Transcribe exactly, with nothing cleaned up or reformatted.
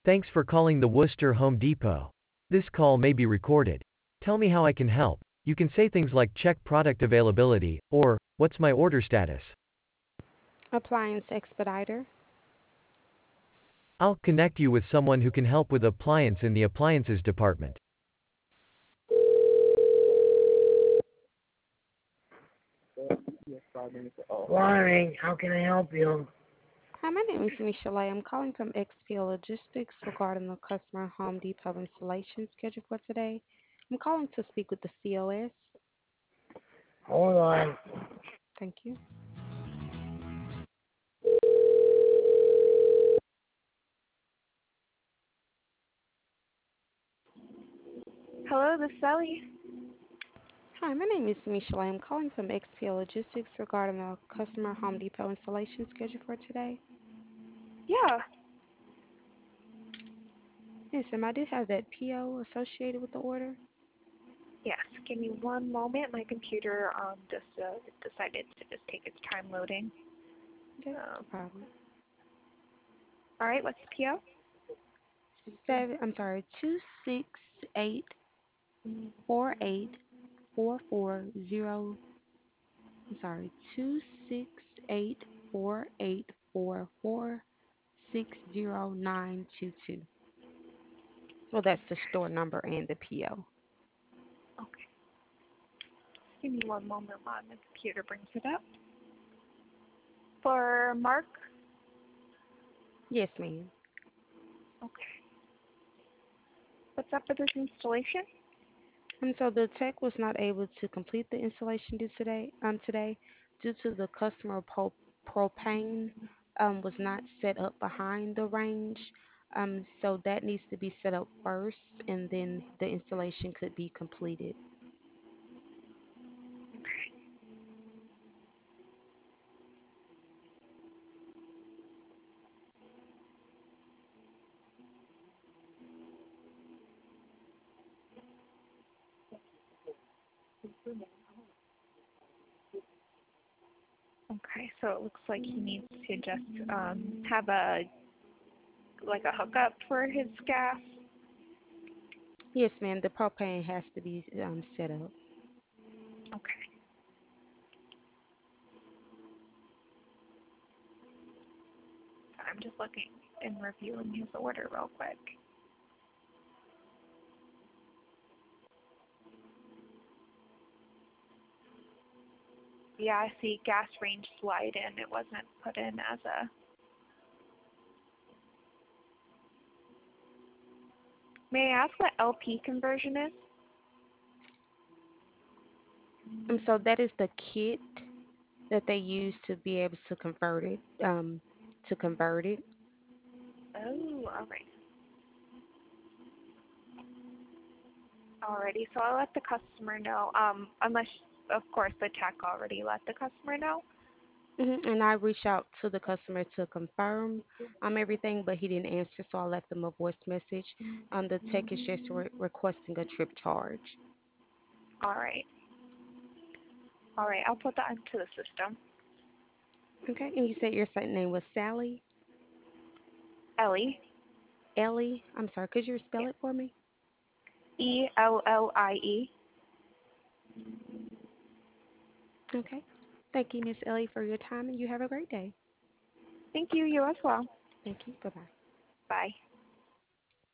Thanks for calling the Worcester Home Depot. This call may be recorded. Tell me how I can help. You can say things like check product availability, or, what's my order status? Appliance expediter. I'll connect you with someone who can help with appliance in the appliances department. Morning. How can I help you? Hi, my name is Michelle. I'm calling from X P L Logistics regarding the customer Home Depot installation schedule for today. I'm calling to speak with the C O S. Hold on. Thank you. Hello, this is Ellie. Hi, my name is Michelle. I'm calling from X P L Logistics regarding the customer Home Depot installation schedule for today. Yeah. Yes, ma'am. I do have that P O associated with the order. Yes. Give me one moment. My computer um just uh, decided to just take its time loading. Okay, no Um, problem. all right. What's the P O? Seven. I'm sorry. Two six eight four eight four four zero. I'm sorry. Two six eight four eight four four six zero nine two two. Well, that's the store number and the P O. Okay. Give me one moment while my computer brings it up. For Mark. Yes, ma'am. Okay. What's up with this installation? And so the tech was not able to complete the installation due today. Um, today, due to the customer pro- propane um was not set up behind the range. Um, so that needs to be set up first, and then the installation could be completed. Okay. So it looks like he needs to just um have a like a hookup for his gas. Yes, ma'am. The propane has to be um set up. Okay. I'm just looking and reviewing his order real quick. Yeah, I see gas range slide in. It wasn't put in as a. May I ask what L P conversion is? And so that is the kit that they use to be able to convert it. Um, to convert it. Oh, all right. Alrighty, so I'll let the customer know. Um, unless, of course, the tech already let the customer know. hmm And I reached out to the customer to confirm um everything, but he didn't answer, so I left him a voice message. Um, the tech is just re- requesting a trip charge. All right. All right, I'll put that into the system. Okay, and you said your site name was Sally? Ellie. Ellie? I'm sorry, could you spell Yeah. it for me? E L L I E. Okay. Thank you, Miss Ellie, for your time, and you have a great day. Thank you. You as well. Thank you. Bye bye. Bye.